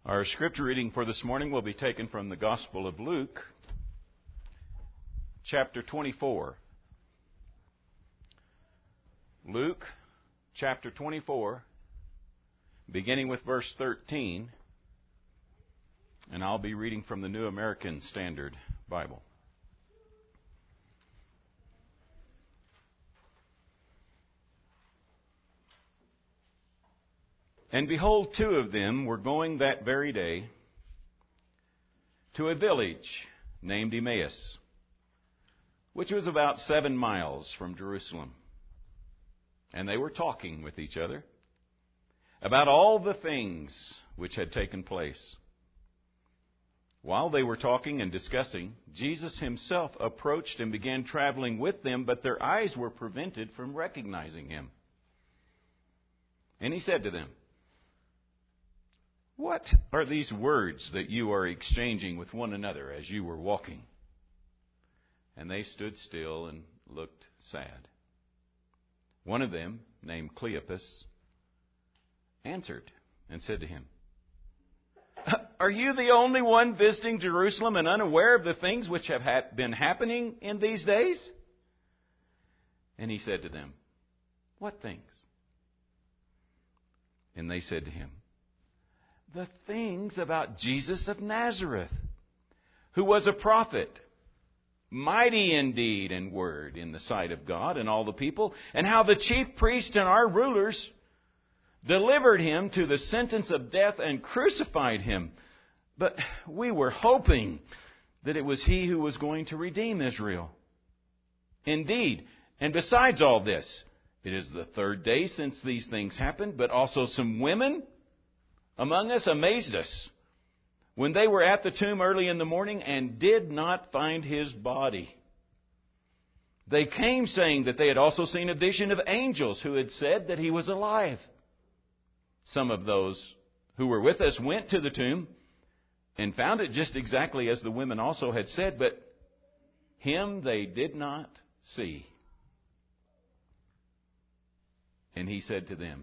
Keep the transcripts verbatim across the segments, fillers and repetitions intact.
Our scripture reading for this morning will be taken from the Gospel of Luke, chapter twenty-four. Luke, chapter twenty-four, beginning with verse thirteen, and I'll be reading from the New American Standard Bible. And behold, two of them were going that very day to a village named Emmaus, which was about seven miles from Jerusalem. And they were talking with each other about all the things which had taken place. While they were talking and discussing, Jesus himself approached and began traveling with them, but their eyes were prevented from recognizing him. And he said to them, "What are these words that you are exchanging with one another as you were walking?" And they stood still and looked sad. One of them, named Cleopas, answered and said to him, "Are you the only one visiting Jerusalem and unaware of the things which have ha- been happening in these days?" And he said to them, "What things?" And they said to him, "The things about Jesus of Nazareth, who was a prophet, mighty in deed and word in the sight of God and all the people, and how the chief priests and our rulers delivered him to the sentence of death and crucified him. But we were hoping that it was he who was going to redeem Israel. Indeed, and besides all this, it is the third day since these things happened, but also some women among us amazed us when they were at the tomb early in the morning and did not find his body. They came saying that they had also seen a vision of angels who had said that he was alive. Some of those who were with us went to the tomb and found it just exactly as the women also had said, but him they did not see." And he said to them,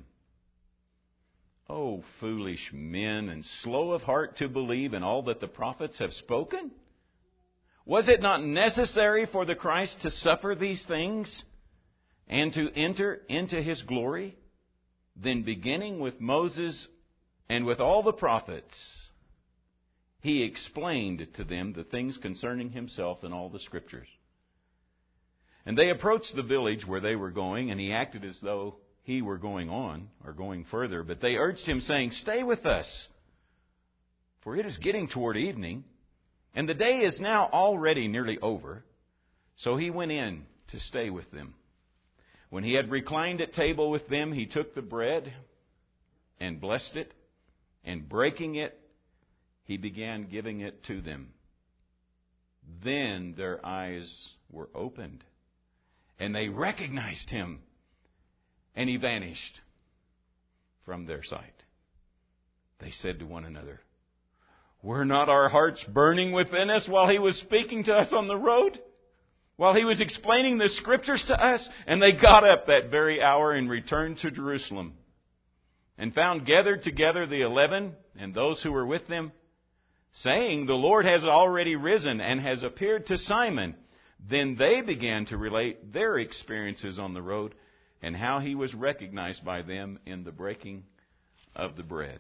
"O foolish men, and slow of heart to believe in all that the prophets have spoken? Was it not necessary for the Christ to suffer these things and to enter into his glory? Then beginning with Moses and with all the prophets, he explained to them the things concerning himself in all the Scriptures. And they approached the village where they were going, and he acted as though he were going on or going further. But they urged him, saying, 'Stay with us, for it is getting toward evening, and the day is now already nearly over.' So he went in to stay with them. When he had reclined at table with them, he took the bread and blessed it, and breaking it, he began giving it to them. Then their eyes were opened, and they recognized him, and he vanished from their sight. They said to one another, 'Were not our hearts burning within us while he was speaking to us on the road, while he was explaining the Scriptures to us?' And they got up that very hour and returned to Jerusalem, and found gathered together the eleven and those who were with them, saying, 'The Lord has already risen and has appeared to Simon.' Then they began to relate their experiences on the road, and how he was recognized by them in the breaking of the bread."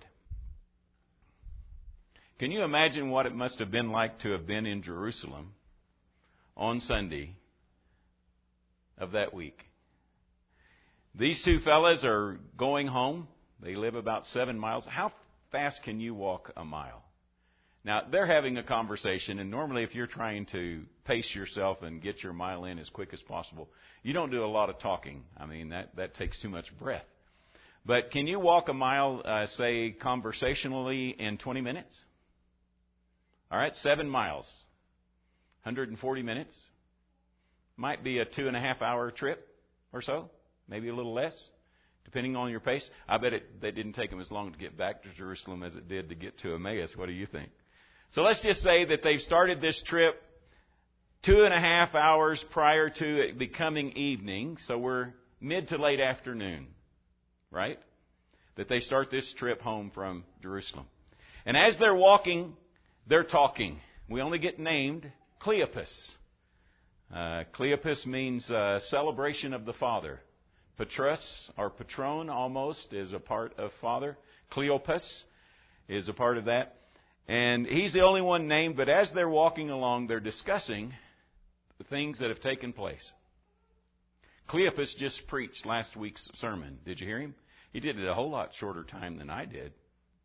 Can you imagine what it must have been like to have been in Jerusalem on Sunday of that week? These two fellas are going home. They live about seven miles. How fast can you walk a mile? Now, they're having a conversation, and normally if you're trying to pace yourself and get your mile in as quick as possible, you don't do a lot of talking. I mean, that, that takes too much breath. But can you walk a mile, uh, say, conversationally in twenty minutes? All right, seven miles, one hundred forty minutes. Might be a two and a half hour trip or so, maybe a little less, depending on your pace. I bet it that didn't take them as long to get back to Jerusalem as it did to get to Emmaus. What do you think? So let's just say that they've started this trip two and a half hours prior to it becoming evening. So we're mid to late afternoon, right? That they start this trip home from Jerusalem. And as they're walking, they're talking. We only get named Cleopas. Uh, Cleopas means uh, celebration of the Father. Petrus, or patron almost, is a part of Father. Cleopas is a part of that. And he's the only one named, but as they're walking along, they're discussing the things that have taken place. Cleopas just preached last week's sermon. Did you hear him? He did it a whole lot shorter time than I did.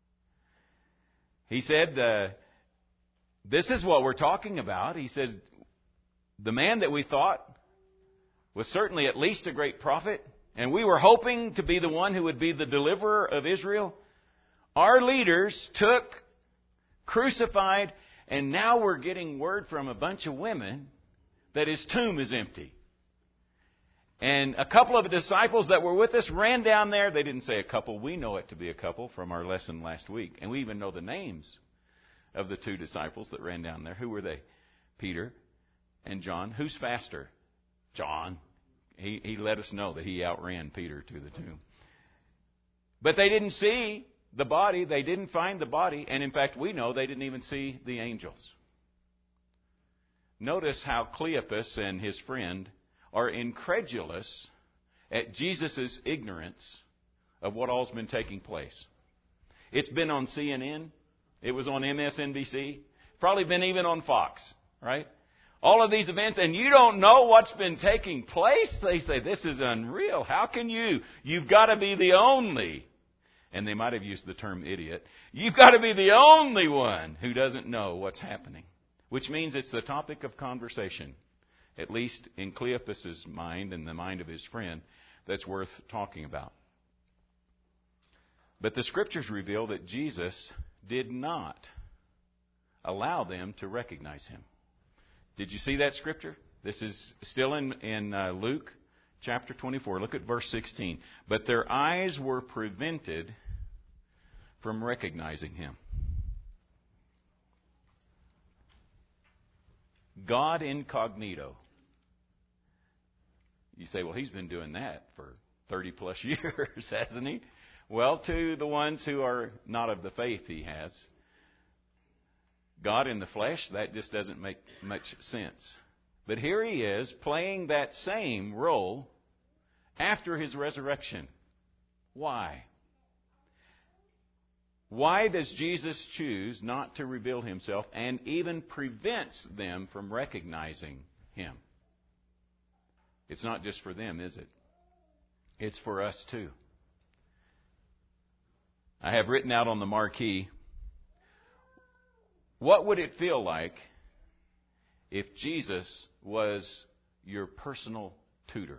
He said, uh, this is what we're talking about. He said, the man that we thought was certainly at least a great prophet, and we were hoping to be the one who would be the deliverer of Israel. Our leaders took, crucified, and now we're getting word from a bunch of women that his tomb is empty. And a couple of the disciples that were with us ran down there. They didn't say a couple. We know it to be a couple from our lesson last week. And we even know the names of the two disciples that ran down there. Who were they? Peter and John. Who's faster? John. He, he let us know that he outran Peter to the tomb. But they didn't see the body. They didn't find the body. And in fact, we know they didn't even see the angels. Notice how Cleopas and his friend are incredulous at Jesus' ignorance of what all's been taking place. It's been on C N N. It was on M S N B C. Probably been even on Fox, right? All of these events, and you don't know what's been taking place. They say, this is unreal. How can you? You've got to be the only. And they might have used the term idiot. You've got to be the only one who doesn't know what's happening. Which means it's the topic of conversation, at least in Cleopas' mind and the mind of his friend, that's worth talking about. But the Scriptures reveal that Jesus did not allow them to recognize him. Did you see that Scripture? This is still in, in uh, Luke chapter twenty-four. Look at verse sixteen. But their eyes were prevented from recognizing him. God incognito. You say, well, he's been doing that for thirty plus years, hasn't he? Well, to the ones who are not of the faith, he has. God in the flesh, that just doesn't make much sense. But here he is playing that same role after his resurrection. Why? Why does Jesus choose not to reveal himself and even prevents them from recognizing him? It's not just for them, is it? It's for us too. I have written out on the marquee, what would it feel like if Jesus was your personal tutor?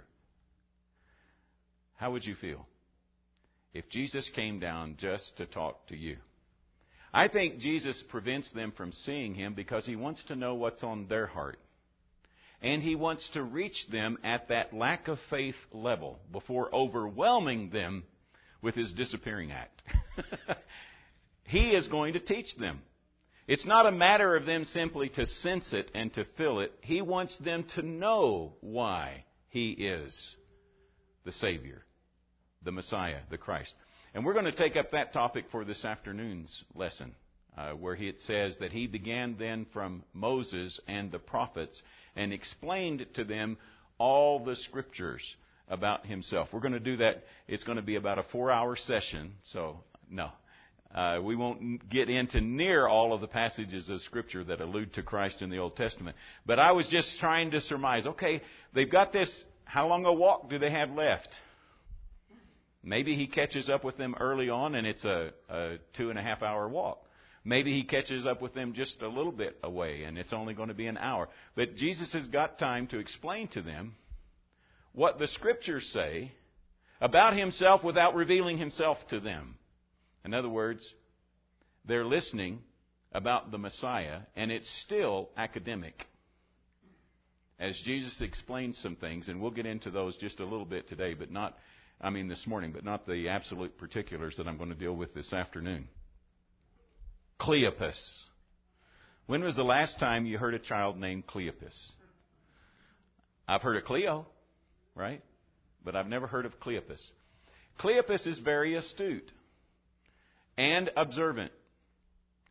How would you feel if Jesus came down just to talk to you? I think Jesus prevents them from seeing him because he wants to know what's on their heart. And he wants to reach them at that lack of faith level before overwhelming them with his disappearing act. He is going to teach them. It's not a matter of them simply to sense it and to feel it. He wants them to know why he is the Savior, the Messiah, the Christ. And we're going to take up that topic for this afternoon's lesson, uh, where he, it says that he began then from Moses and the prophets and explained to them all the Scriptures about himself. We're going to do that. It's going to be about a four-hour session, so no. Uh, we won't get into near all of the passages of Scripture that allude to Christ in the Old Testament. But I was just trying to surmise, okay, they've got this, how long a walk do they have left? Maybe he catches up with them early on and it's a, a two and a half hour walk. Maybe he catches up with them just a little bit away and it's only going to be an hour. But Jesus has got time to explain to them what the Scriptures say about himself without revealing himself to them. In other words, they're listening about the Messiah, and it's still academic. As Jesus explains some things, and we'll get into those just a little bit today, but not, I mean this morning, but not the absolute particulars that I'm going to deal with this afternoon. Cleopas. When was the last time you heard a child named Cleopas? I've heard of Cleo, right? But I've never heard of Cleopas. Cleopas is very astute and observant.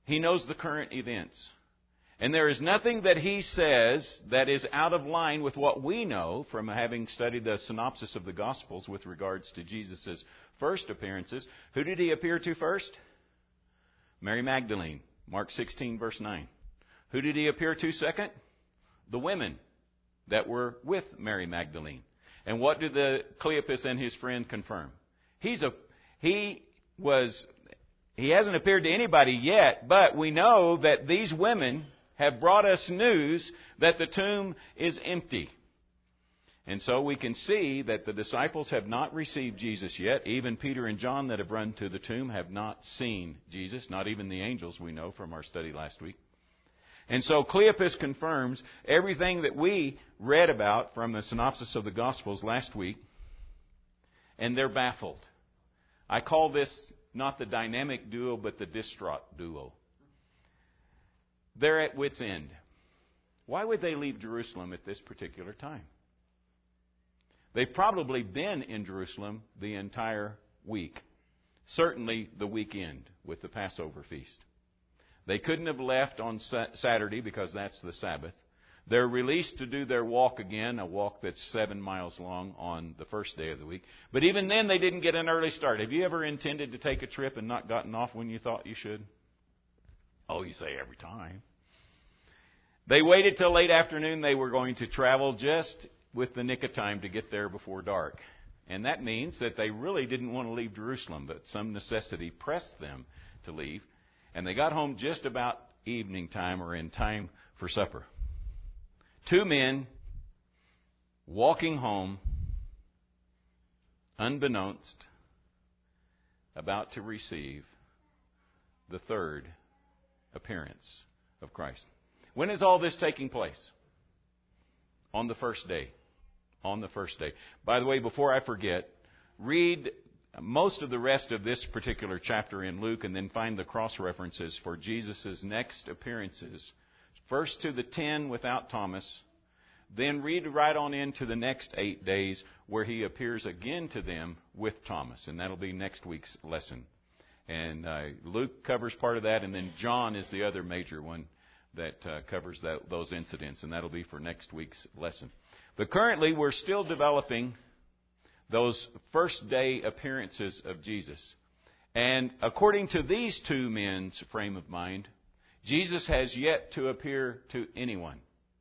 He knows the current events. And there is nothing that he says that is out of line with what we know from having studied the synopsis of the Gospels with regards to Jesus' first appearances. Who did he appear to first? Mary Magdalene, Mark sixteen, verse nine. Who did he appear to second? The women that were with Mary Magdalene. And what did the Cleopas and his friend confirm? He's a he was he hasn't appeared to anybody yet, but we know that these women have brought us news that the tomb is empty. And so we can see that the disciples have not received Jesus yet. Even Peter and John that have run to the tomb have not seen Jesus, not even the angels we know from our study last week. And so Cleopas confirms everything that we read about from the synopsis of the Gospels last week, and they're baffled. I call this not the dynamic duo, but the distraught duo. They're at wit's end. Why would they leave Jerusalem at this particular time? They've probably been in Jerusalem the entire week. Certainly the weekend with the Passover feast. They couldn't have left on Saturday because that's the Sabbath. They're released to do their walk again, a walk that's seven miles long on the first day of the week. But even then they didn't get an early start. Have you ever intended to take a trip and not gotten off when you thought you should? Oh, you say every time. They waited till late afternoon. They were going to travel just with the nick of time to get there before dark. And that means that they really didn't want to leave Jerusalem, but some necessity pressed them to leave. And they got home just about evening time or in time for supper. Two men walking home, unbeknownst, about to receive the third appearance of Christ. When is all this taking place? On the first day. On the first day. By the way, before I forget, read most of the rest of this particular chapter in Luke and then find the cross-references for Jesus' next appearances. First to the ten without Thomas. Then read right on into the next eight days where he appears again to them with Thomas. And that'll be next week's lesson. And uh, Luke covers part of that, and then John is the other major one that uh, covers that, those incidents, and that'll be for next week's lesson. But currently, we're still developing those first day appearances of Jesus. And according to these two men's frame of mind, Jesus has yet to appear to anyone.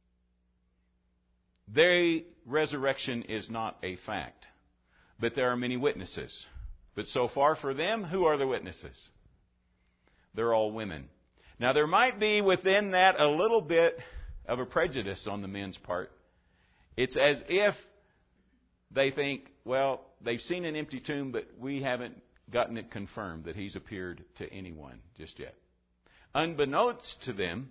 Their resurrection is not a fact, but there are many witnesses. But so far for them, who are the witnesses? They're all women. Now, there might be within that a little bit of a prejudice on the men's part. It's as if they think, well, they've seen an empty tomb, but we haven't gotten it confirmed that he's appeared to anyone just yet. Unbeknownst to them,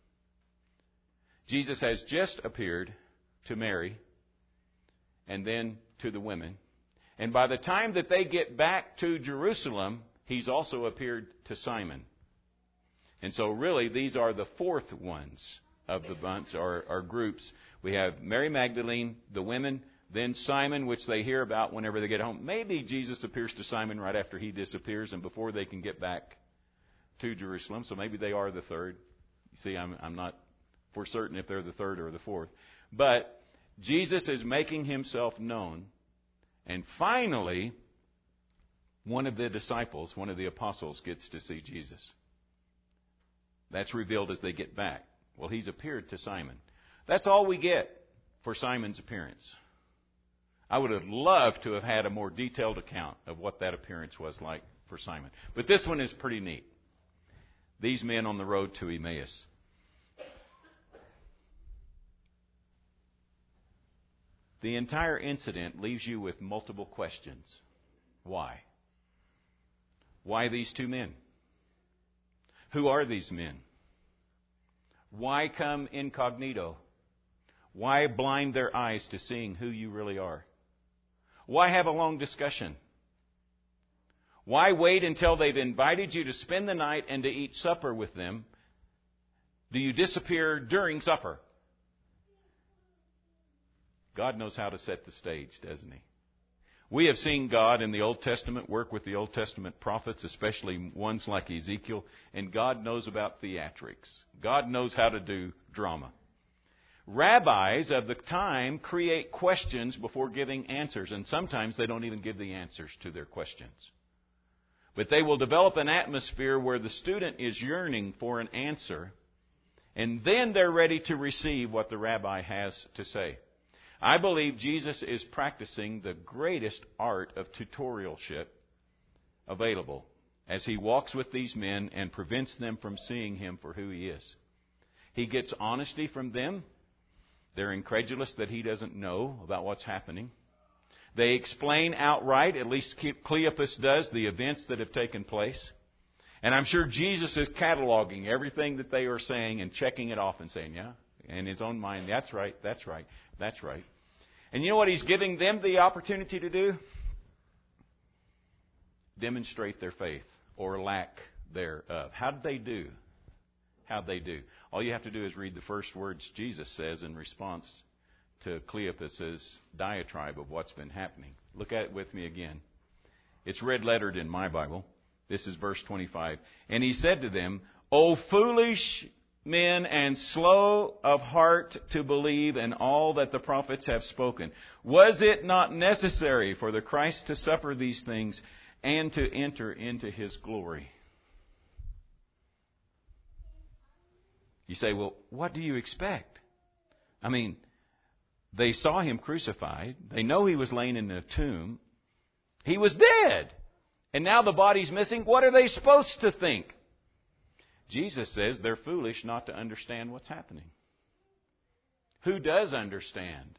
Jesus has just appeared to Mary and then to the women. And by the time that they get back to Jerusalem, he's also appeared to Simon. And so really, these are the fourth ones of the bunch, or, or groups. We have Mary Magdalene, the women, then Simon, which they hear about whenever they get home. Maybe Jesus appears to Simon right after he disappears and before they can get back to Jerusalem. So maybe they are the third. You see, I'm, I'm not for certain if they're the third or the fourth. But Jesus is making himself known. And finally, one of the disciples, one of the apostles, gets to see Jesus. That's revealed as they get back. Well, he's appeared to Simon. That's all we get for Simon's appearance. I would have loved to have had a more detailed account of what that appearance was like for Simon. But this one is pretty neat. These men on the road to Emmaus. The entire incident leaves you with multiple questions. Why? Why these two men? Who are these men? Why come incognito? Why blind their eyes to seeing who you really are? Why have a long discussion? Why wait until they've invited you to spend the night and to eat supper with them? Do you disappear during supper? God knows how to set the stage, doesn't he? We have seen God in the Old Testament work with the Old Testament prophets, especially ones like Ezekiel, and God knows about theatrics. God knows how to do drama. Rabbis of the time create questions before giving answers, and sometimes they don't even give the answers to their questions. But they will develop an atmosphere where the student is yearning for an answer, and then they're ready to receive what the rabbi has to say. I believe Jesus is practicing the greatest art of tutorialship available as he walks with these men and prevents them from seeing him for who he is. He gets honesty from them. They're incredulous that he doesn't know about what's happening. They explain outright, at least Cleopas does, the events that have taken place. And I'm sure Jesus is cataloging everything that they are saying and checking it off and saying, yeah, in his own mind, that's right, that's right, that's right. And you know what he's giving them the opportunity to do? Demonstrate their faith or lack thereof. How did they do? How'd they do? All you have to do is read the first words Jesus says in response to Cleopas' diatribe of what's been happening. Look at it with me again. It's red lettered in my Bible. This is verse twenty-five. And he said to them, O foolish men and slow of heart to believe in all that the prophets have spoken. Was it not necessary for the Christ to suffer these things and to enter into his glory? You say, well, what do you expect? I mean, they saw him crucified. They know he was laying in a tomb. He was dead. And now the body's missing. What are they supposed to think? Jesus says they're foolish not to understand what's happening. Who does understand?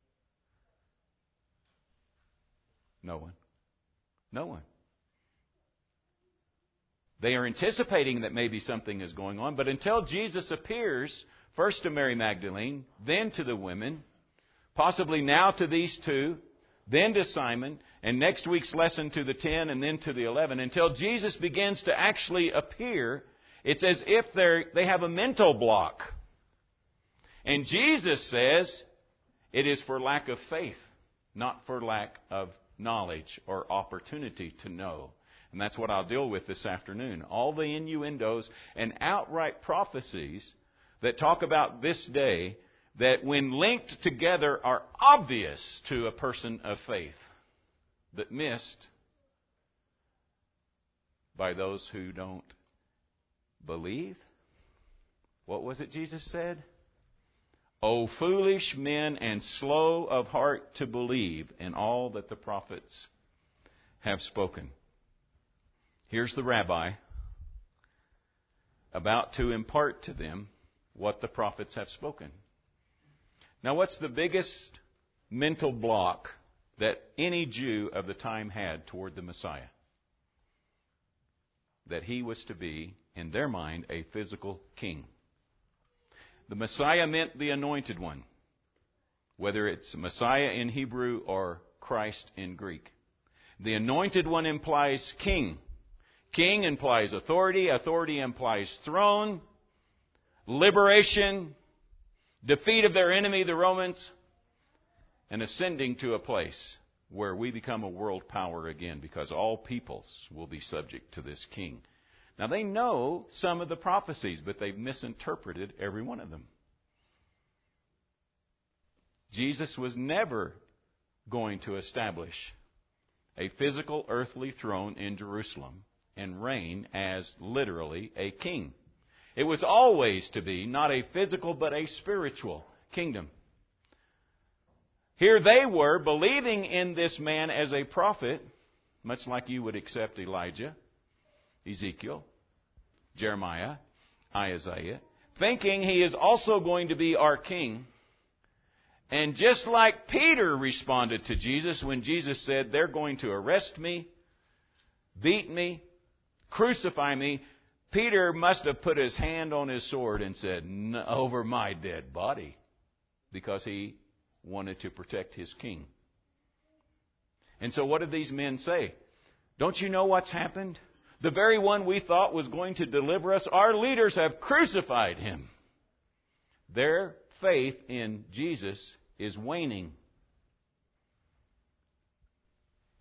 No one. No one. They are anticipating that maybe something is going on, but until Jesus appears, first to Mary Magdalene, then to the women, possibly now to these two, then to Simon, and next week's lesson to the ten, and then to the eleven, until Jesus begins to actually appear, it's as if they they have a mental block. And Jesus says it is for lack of faith, not for lack of knowledge or opportunity to know. And that's what I'll deal with this afternoon. All the innuendos and outright prophecies that talk about this day that when linked together are obvious to a person of faith, but missed by those who don't believe. What was it Jesus said? O foolish men and slow of heart to believe in all that the prophets have spoken. Here's the rabbi about to impart to them what the prophets have spoken. Now, what's the biggest mental block that any Jew of the time had toward the Messiah? That he was to be, in their mind, a physical king. The Messiah meant the anointed one, whether it's Messiah in Hebrew or Christ in Greek. The anointed one implies king. King implies authority. Authority implies throne, liberation, defeat of their enemy, the Romans, and ascending to a place where we become a world power again, because all peoples will be subject to this king. Now, they know some of the prophecies, but they've misinterpreted every one of them. Jesus was never going to establish a physical earthly throne in Jerusalem and reign as literally a king. It was always to be not a physical but a spiritual kingdom. Here they were believing in this man as a prophet, much like you would accept Elijah, Ezekiel, Jeremiah, Isaiah, thinking he is also going to be our king. And just like Peter responded to Jesus when Jesus said, they're going to arrest me, beat me, crucify me, Peter must have put his hand on his sword and said, over my dead body, because he wanted to protect his king. And so what did these men say? Don't you know what's happened? The very one we thought was going to deliver us, our leaders have crucified him. Their faith in Jesus is waning.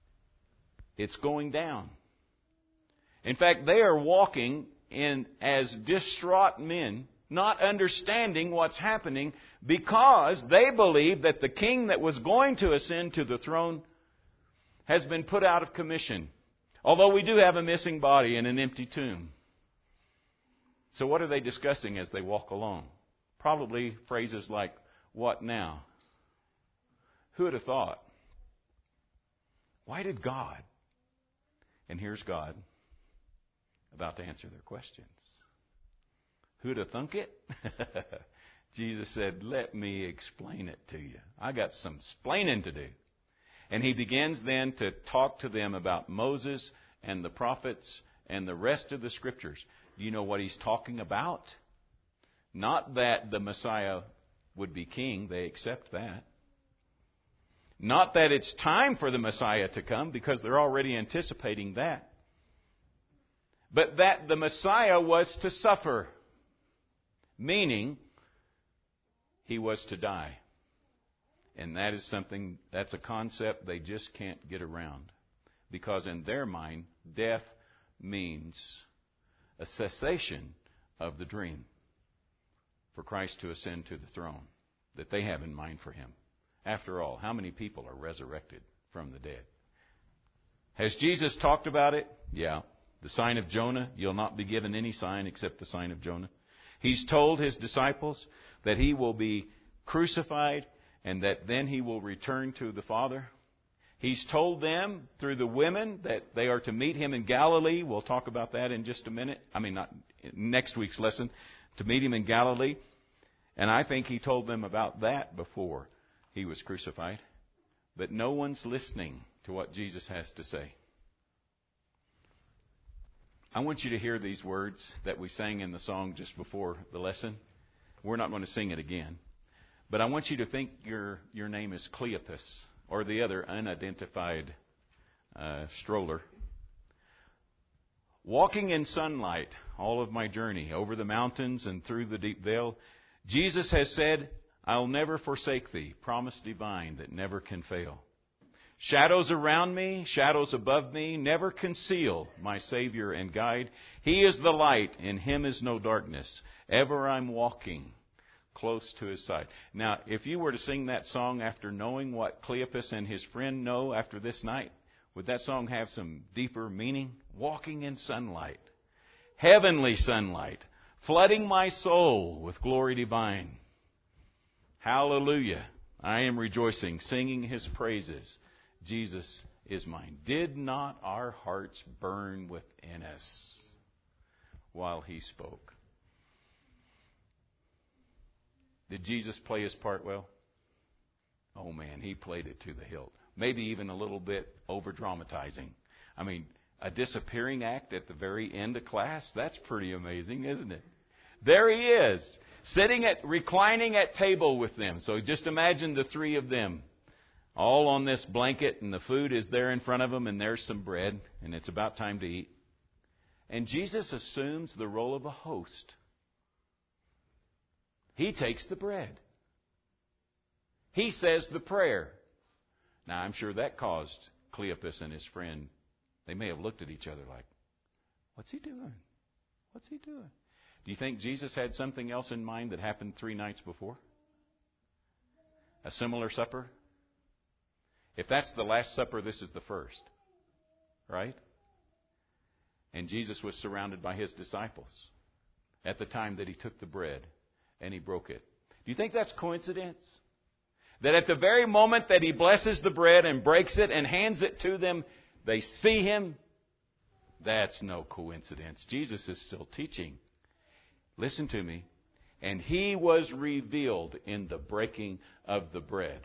It's going down. In fact, they are walking in as distraught men, not understanding what's happening, because they believe that the king that was going to ascend to the throne has been put out of commission. Although we do have a missing body and an empty tomb. So what are they discussing as they walk along? Probably phrases like, what now? Who would have thought? Why did God? And here's God about to answer their questions. Who'd have thunk it? Jesus said, let me explain it to you. I got some splaining to do. And he begins then to talk to them about Moses and the prophets and the rest of the Scriptures. Do you know what he's talking about? Not that the Messiah would be king. They accept that. Not that it's time for the Messiah to come, because they're already anticipating that. But that the Messiah was to suffer. Meaning, he was to die. And that is something, that's a concept they just can't get around. Because in their mind, death means a cessation of the dream for Christ to ascend to the throne that they have in mind for him. After all, how many people are resurrected from the dead? Has Jesus talked about it? Yeah. The sign of Jonah, you'll not be given any sign except the sign of Jonah. He's told his disciples that he will be crucified and that then he will return to the Father. He's told them through the women that they are to meet him in Galilee. We'll talk about that in just a minute. I mean, not next week's lesson. To meet him in Galilee. And I think he told them about that before he was crucified. But no one's listening to what Jesus has to say. I want you to hear these words that we sang in the song just before the lesson. We're not going to sing it again. But I want you to think your, your name is Cleopas, or the other unidentified uh, stroller. Walking in sunlight all of my journey, over the mountains and through the deep vale, Jesus has said, I'll never forsake thee, promise divine that never can fail. Shadows around me, shadows above me, never conceal my Savior and guide. He is the light, in him is no darkness. Ever I'm walking close to his side. Now, if you were to sing that song after knowing what Cleopas and his friend know after this night, would that song have some deeper meaning? Walking in sunlight, heavenly sunlight, flooding my soul with glory divine. Hallelujah. I am rejoicing, singing his praises. Jesus is mine. Did not our hearts burn within us while he spoke? Did Jesus play his part well? Oh man, he played it to the hilt. Maybe even a little bit over-dramatizing. I mean, a disappearing act at the very end of class, that's pretty amazing, isn't it? There he is, sitting at, reclining at table with them. So just imagine the three of them, all on this blanket, and the food is there in front of them, and there's some bread, and it's about time to eat. And Jesus assumes the role of a host. He takes the bread. He says the prayer. Now, I'm sure that caused Cleopas and his friend, they may have looked at each other like, what's he doing? What's he doing? Do you think Jesus had something else in mind that happened three nights before? A similar supper? If that's the last supper, this is the first. Right? And Jesus was surrounded by his disciples at the time that he took the bread and he broke it. Do you think that's coincidence? That at the very moment that he blesses the bread and breaks it and hands it to them, they see him? That's no coincidence. Jesus is still teaching. Listen to me. And he was revealed in the breaking of the bread.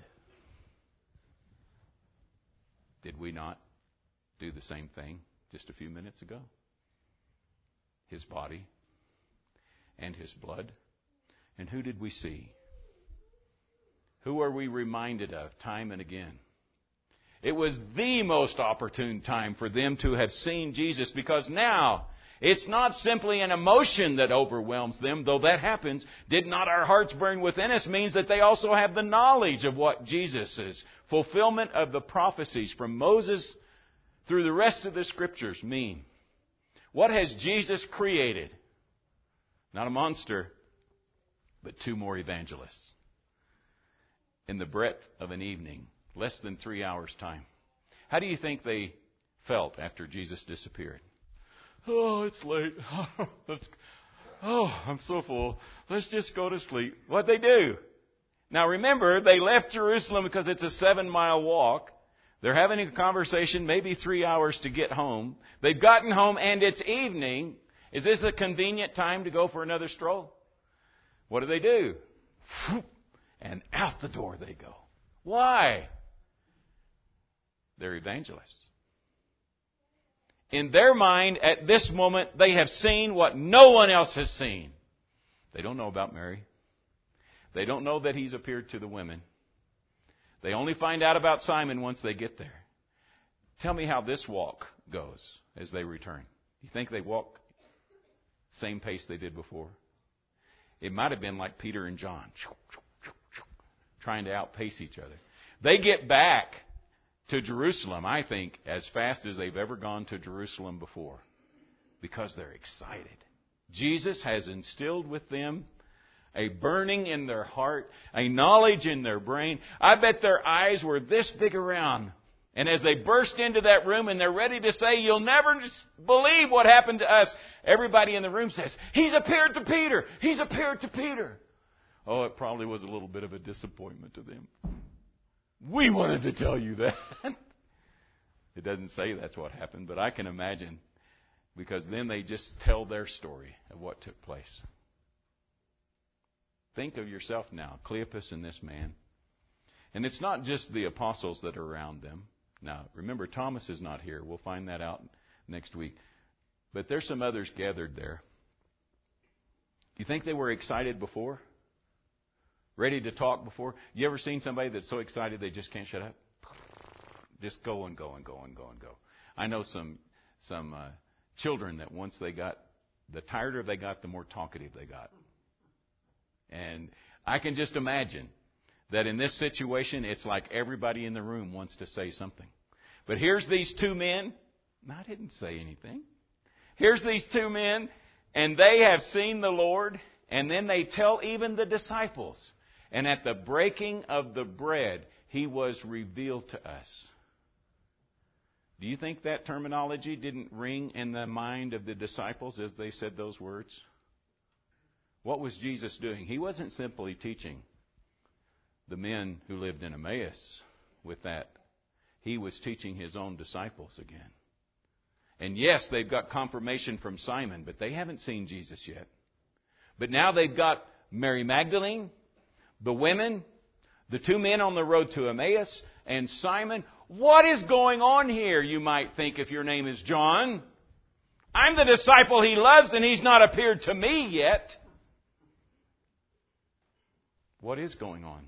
Did we not do the same thing just a few minutes ago? His body and his blood. And who did we see? Who are we reminded of time and again? It was the most opportune time for them to have seen Jesus, because now it's not simply an emotion that overwhelms them, though that happens. Did not our hearts burn within us means that they also have the knowledge of what Jesus is. Fulfillment of the prophecies from Moses through the rest of the Scriptures mean? What has Jesus created? Not a monster, but two more evangelists. In the breadth of an evening, less than three hours' time. How do you think they felt after Jesus disappeared? Oh, it's late. Let's, oh, I'm so full. Let's just go to sleep. What'd they do? Now remember, they left Jerusalem because it's a seven-mile walk. They're having a conversation, maybe three hours to get home. They've gotten home and it's evening. Is this a convenient time to go for another stroll? What do they do? And out the door they go. Why? They're evangelists. In their mind, at this moment, they have seen what no one else has seen. They don't know about Mary. They don't know that he's appeared to the women. They only find out about Simon once they get there. Tell me how this walk goes as they return. You think they walk same pace they did before? It might have been like Peter and John, trying to outpace each other. They get back to Jerusalem, I think, as fast as they've ever gone to Jerusalem before, because they're excited. Jesus has instilled with them a burning in their heart, a knowledge in their brain. I bet their eyes were this big around. And as they burst into that room and they're ready to say, you'll never believe what happened to us, everybody in the room says, he's appeared to Peter. He's appeared to Peter. Oh, it probably was a little bit of a disappointment to them. We wanted to tell you that. It doesn't say that's what happened, but I can imagine, because then they just tell their story of what took place. Think of yourself now, Cleopas and this man. And it's not just the apostles that are around them. Now, remember, Thomas is not here. We'll find that out next week. But there's some others gathered there. You think they were excited before? Ready to talk before? You ever seen somebody that's so excited they just can't shut up? Just go and go and go and go and go. I know some some uh, children that once they got, the tireder they got, the more talkative they got. And I can just imagine that in this situation, it's like everybody in the room wants to say something. But here's these two men. I didn't say anything. Here's these two men, and they have seen the Lord, and then they tell even the disciples. And at the breaking of the bread, he was revealed to us. Do you think that terminology didn't ring in the mind of the disciples as they said those words? What was Jesus doing? He wasn't simply teaching the men who lived in Emmaus with that. He was teaching his own disciples again. And yes, they've got confirmation from Simon, but they haven't seen Jesus yet. But now they've got Mary Magdalene, the women, the two men on the road to Emmaus, and Simon. What is going on here, you might think, if your name is John? I'm the disciple he loves, and he's not appeared to me yet. What is going on?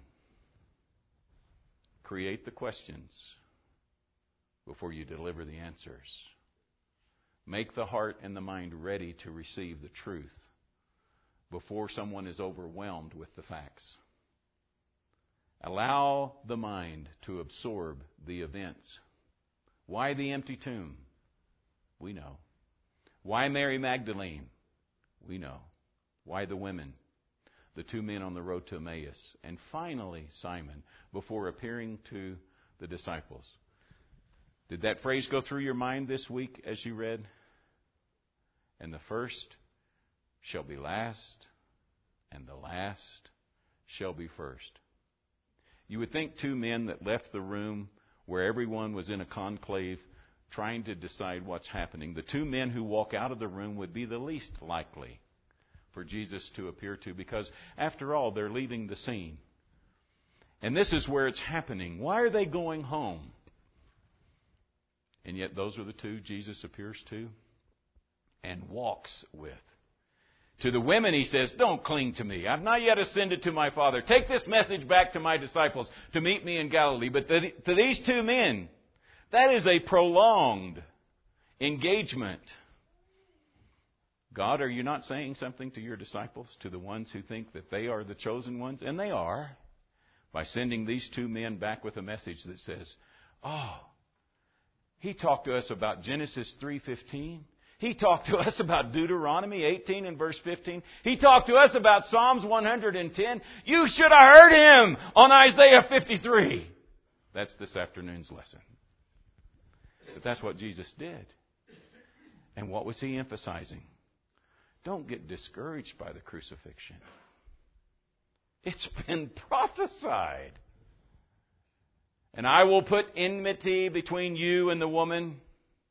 Create the questions before you deliver the answers. Make the heart and the mind ready to receive the truth before someone is overwhelmed with the facts. Allow the mind to absorb the events. Why the empty tomb? We know. Why Mary Magdalene? We know. Why the women? The two men on the road to Emmaus. And finally, Simon, before appearing to the disciples. Did that phrase go through your mind this week as you read? And the first shall be last, and the last shall be first. You would think two men that left the room where everyone was in a conclave trying to decide what's happening. The two men who walk out of the room would be the least likely for Jesus to appear to, because after all, they're leaving the scene. And this is where it's happening. Why are they going home? And yet those are the two Jesus appears to and walks with. To the women, he says, don't cling to me. I've not yet ascended to my Father. Take this message back to my disciples to meet me in Galilee. But to, to these two men, that is a prolonged engagement. God, are you not saying something to your disciples, to the ones who think that they are the chosen ones? And they are, by sending these two men back with a message that says, oh, He talked to us about Genesis three fifteen. He talked to us about Deuteronomy eighteen and verse fifteen. He talked to us about Psalms one hundred ten. You should have heard Him on Isaiah fifty-three. That's this afternoon's lesson. But that's what Jesus did. And what was He emphasizing? Don't get discouraged by the crucifixion. It's been prophesied. And I will put enmity between you and the woman,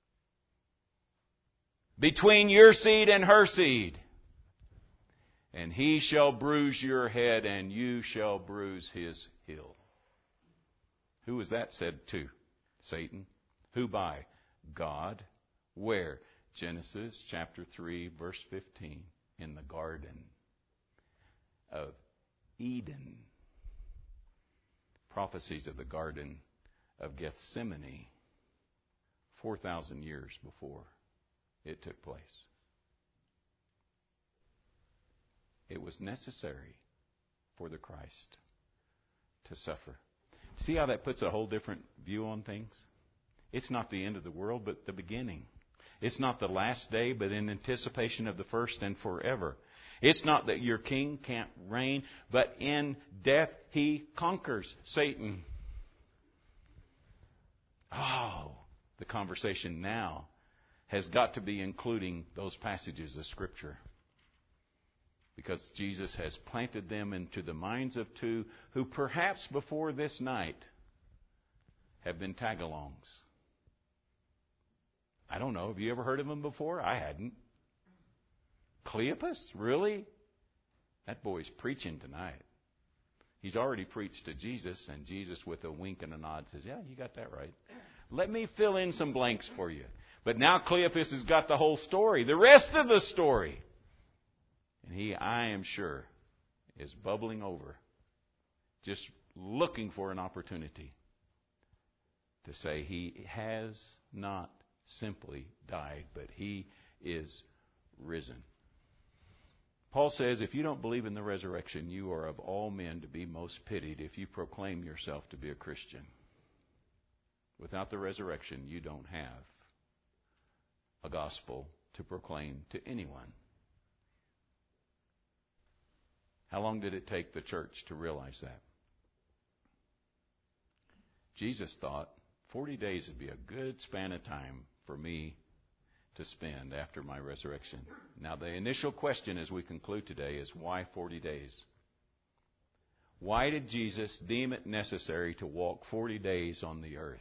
between your seed and her seed. And he shall bruise your head, and you shall bruise his heel. Who was that said to? Satan. Who by? God. Where? Genesis chapter three, verse fifteen. In the Garden of Eden. Prophecies of the Garden of Gethsemane four thousand years before it took place. It was necessary for the Christ to suffer. See how that puts a whole different view on things? It's not the end of the world, but the beginning. It's not the last day, but in anticipation of the first and forever. It's not that your king can't reign, but in death he conquers Satan. Oh, the conversation now has got to be including those passages of Scripture. Because Jesus has planted them into the minds of two who perhaps before this night have been tag-alongs. I don't know. Have you ever heard of them before? I hadn't. Cleopas? Really? That boy's preaching tonight. He's already preached to Jesus, and Jesus with a wink and a nod says, yeah, you got that right. Let me fill in some blanks for you. But now Cleopas has got the whole story, the rest of the story. And he, I am sure, is bubbling over, just looking for an opportunity to say he has not simply died, but he is risen. Paul says, if you don't believe in the resurrection, you are of all men to be most pitied if you proclaim yourself to be a Christian. Without the resurrection, you don't have a gospel to proclaim to anyone. How long did it take the church to realize that? Jesus thought forty days would be a good span of time for me to spend after my resurrection. Now, the initial question as we conclude today is, why forty days? Why did Jesus deem it necessary to walk forty days on the earth?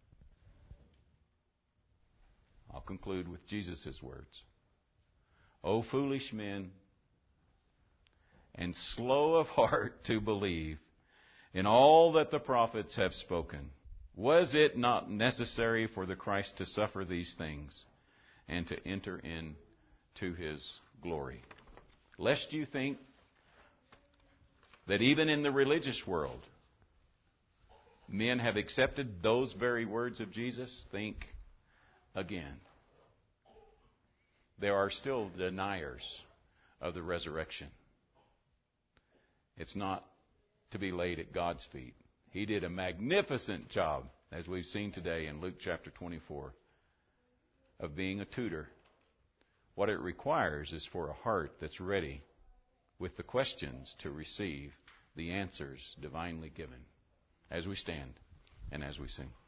I'll conclude with Jesus' words. O foolish men, and slow of heart to believe in all that the prophets have spoken. Was it not necessary for the Christ to suffer these things and to enter into His glory? Lest you think that even in the religious world, men have accepted those very words of Jesus, think again. There are still deniers of the resurrection. It's not to be laid at God's feet. He did a magnificent job, as we've seen today in Luke chapter twenty-four, of being a tutor. What it requires is for a heart that's ready with the questions to receive the answers divinely given. As we stand and as we sing.